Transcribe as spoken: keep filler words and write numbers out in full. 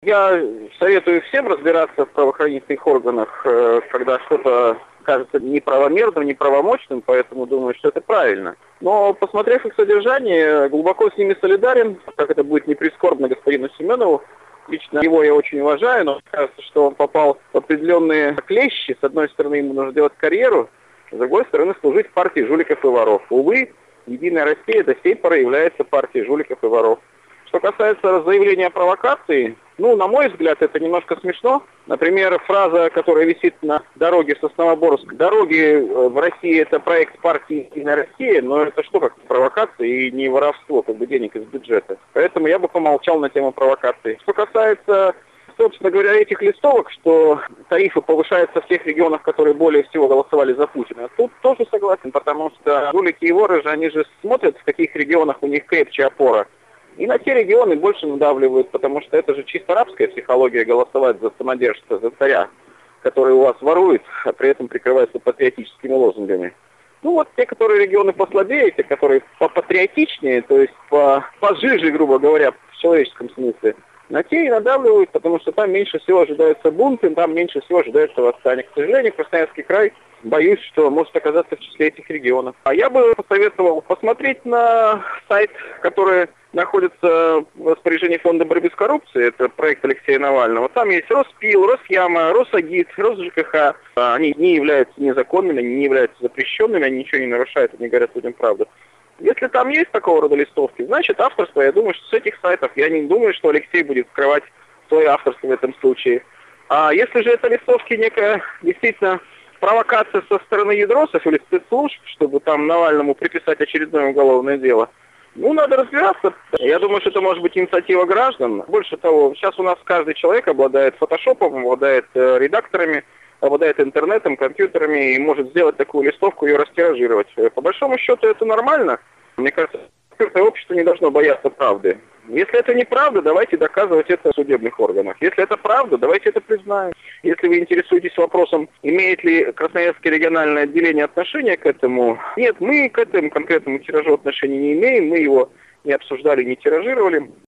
Я советую всем разбираться в правоохранительных органах, когда что-то кажется неправомерным, неправомочным, поэтому думаю, что это правильно. Но, посмотрев их содержание, глубоко с ними солидарен, как это будет не прискорбно господину Семенову. Лично его я очень уважаю, но кажется, что он попал в определенные клещи. С одной стороны, ему нужно делать карьеру, с другой стороны, служить партии жуликов и воров. Увы, Единая Россия до сей поры является партией жуликов и воров. Что касается заявления о провокации, ну, на мой взгляд, это немножко смешно. Например, фраза, которая висит на дороге Сосновоборск. Дороги в России — это проект партии «Единая Россия», но это что, как провокация и не воровство, как бы денег из бюджета. Поэтому я бы помолчал на тему провокации. Что касается, собственно говоря, этих листовок, что тарифы повышаются в тех регионах, которые более всего голосовали за Путина, тут тоже согласен, потому что жулики и воры же, они же смотрят, в каких регионах у них крепче опора. И на те регионы больше надавливают, потому что это же чисто арабская психология — голосовать за самодержца, за царя, который у вас ворует, а при этом прикрывается патриотическими лозунгами. Ну вот те, которые регионы послабее, те, которые попатриотичнее, то есть по, пожиже, грубо говоря, в человеческом смысле, на те и надавливают, потому что там меньше всего ожидается бунты, там меньше всего ожидается восстание. К сожалению, Красноярский край, боюсь, что может оказаться в числе этих регионов. А я бы посоветовал посмотреть на сайт, который находится в распоряжении Фонда борьбы с коррупцией, это проект Алексея Навального. Там есть Роспил, Росяма, Росагит, РосЖКХ. Они не являются незаконными, они не являются запрещенными, они ничего не нарушают, они говорят людям правду. Если там есть такого рода листовки, значит авторство, я думаю, что с этих сайтов, я не думаю, что Алексей будет скрывать свое авторство в этом случае. А если же это листовки некая действительно провокация со стороны ядросов или спецслужб, чтобы там Навальному приписать очередное уголовное дело, ну, надо разбираться. Я думаю, что это может быть инициатива граждан. Больше того, сейчас у нас каждый человек обладает фотошопом, обладает э, редакторами, обладает интернетом, компьютерами и может сделать такую листовку и ее растиражировать. По большому счету это нормально. Мне кажется, открытое общество не должно бояться правды. Если это неправда, давайте доказывать это в судебных органах. Если это правда, давайте это признаем. Если вы интересуетесь вопросом, имеет ли Красноярское региональное отделение отношение к этому, нет, мы к этому конкретному тиражу отношения не имеем, мы его не обсуждали, не тиражировали.